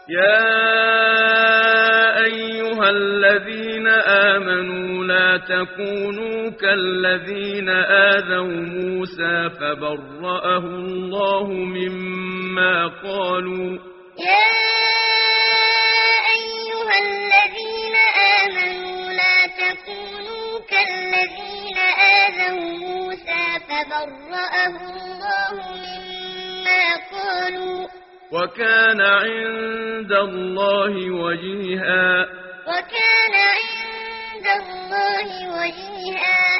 يا أيها الذين آمنوا لا تكونوا كالذين آذوا موسى فبرأه الله مما قالوا يا أيها الذين آمنوا لا تكونوا كالذين آذوا موسى فبرأه الله مما قالوا وكان عند الله وجيها وكان عند الله وجيها